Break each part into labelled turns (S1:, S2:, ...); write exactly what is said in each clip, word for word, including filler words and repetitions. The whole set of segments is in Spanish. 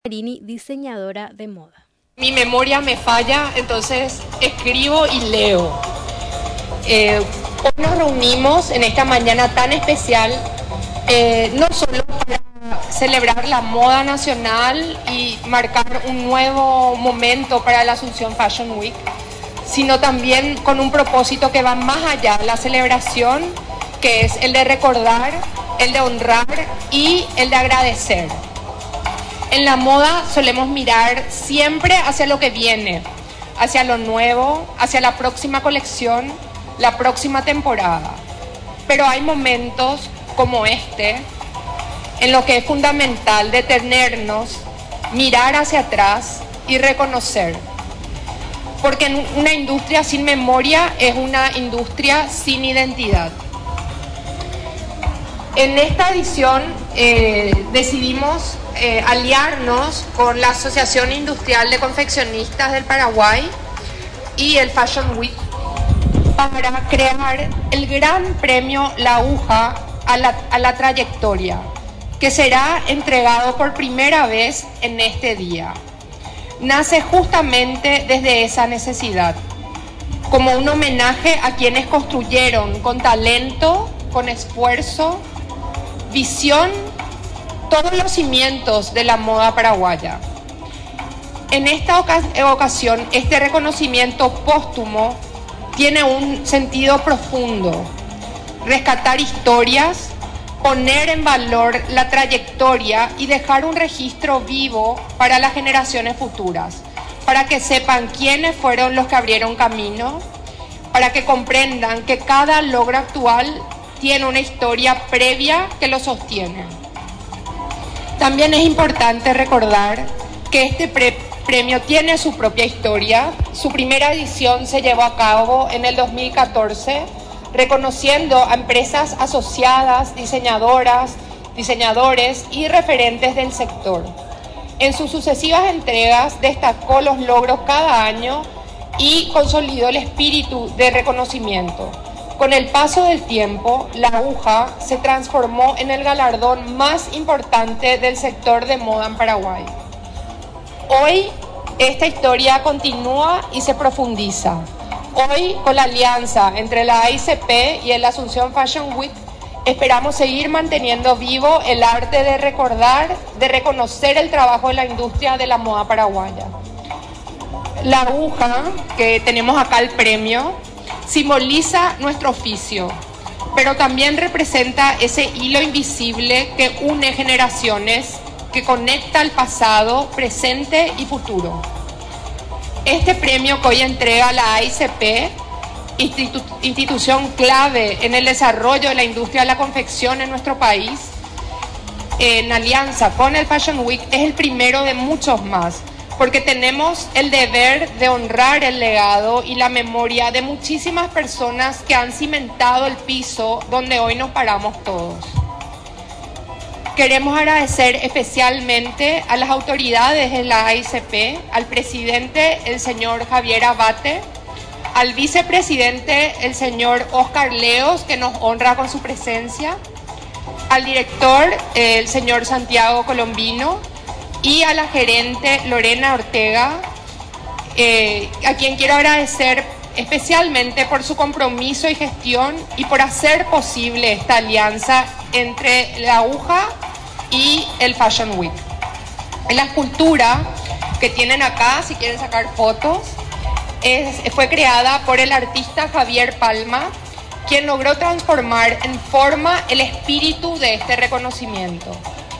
S1: Marini, diseñadora de moda.
S2: Mi memoria me falla, entonces escribo y leo. Eh, hoy nos reunimos en esta mañana tan especial, eh, no solo para celebrar la moda nacional y marcar un nuevo momento para la Asunción Fashion Week, sino también con un propósito que va más allá de la celebración, que es el de recordar, el de honrar y el de agradecer. En la moda solemos mirar siempre hacia lo que viene, hacia lo nuevo, hacia la próxima colección, la próxima temporada. Pero hay momentos como este en lo que es fundamental detenernos, mirar hacia atrás y reconocer. Porque una industria sin memoria es una industria sin identidad. En esta edición eh, decidimos eh, aliarnos con la Asociación Industrial de Confeccionistas del Paraguay y el Fashion Week para crear el gran premio La Aguja a la, a la trayectoria, que será entregado por primera vez en este día. Nace justamente desde esa necesidad, como un homenaje a quienes construyeron con talento, con esfuerzo, visión, todos los cimientos de la moda paraguaya. En esta ocasión, este reconocimiento póstumo tiene un sentido profundo: rescatar historias, poner en valor la trayectoria y dejar un registro vivo para las generaciones futuras, para que sepan quiénes fueron los que abrieron camino, para que comprendan que cada logro actual tiene una historia previa que lo sostiene. También es importante recordar que este pre premio tiene su propia historia. Su primera edición se llevó a cabo en el dos mil catorce, reconociendo a empresas asociadas, diseñadoras, diseñadores y referentes del sector. En sus sucesivas entregas destacó los logros cada año y consolidó el espíritu de reconocimiento. Con el paso del tiempo, La Aguja se transformó en el galardón más importante del sector de moda en Paraguay. Hoy, esta historia continúa y se profundiza. Hoy, con la alianza entre la A I C P y el Asunción Fashion Week, esperamos seguir manteniendo vivo el arte de recordar, de reconocer el trabajo de la industria de la moda paraguaya. La aguja, que tenemos acá el premio, simboliza nuestro oficio, pero también representa ese hilo invisible que une generaciones, que conecta el pasado, presente y futuro. Este premio que hoy entrega la A I C P, institu institución clave en el desarrollo de la industria de la confección en nuestro país, en alianza con el Fashion Week, es el primero de muchos más, porque tenemos el deber de honrar el legado y la memoria de muchísimas personas que han cimentado el piso donde hoy nos paramos todos. Queremos agradecer especialmente a las autoridades de la A I C P, al presidente, el señor Javier Abate, al vicepresidente, el señor Oscar Leos, que nos honra con su presencia, al director, el señor Santiago Colombino, y a la gerente Lorena Ortega, eh, a quien quiero agradecer especialmente por su compromiso y gestión y por hacer posible esta alianza entre La Aguja y el Fashion Week. La escultura que tienen acá, si quieren sacar fotos, es, fue creada por el artista Javier Palma, quien logró transformar en forma el espíritu de este reconocimiento.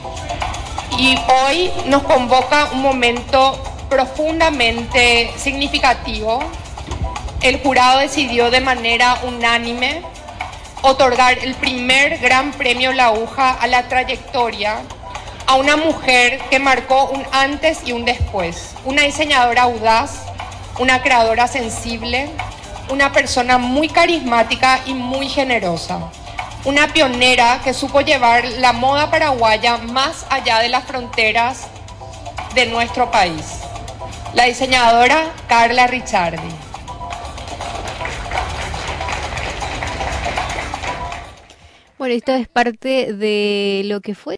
S2: Y hoy nos convoca un momento profundamente significativo. El jurado decidió de manera unánime otorgar el primer gran premio La Aguja a la trayectoria a una mujer que marcó un antes y un después, una diseñadora audaz, una creadora sensible, una persona muy carismática y muy generosa. Una pionera que supo llevar la moda paraguaya más allá de las fronteras de nuestro país. La diseñadora Carla Ricciardi.
S1: Bueno, esto es parte de lo que fue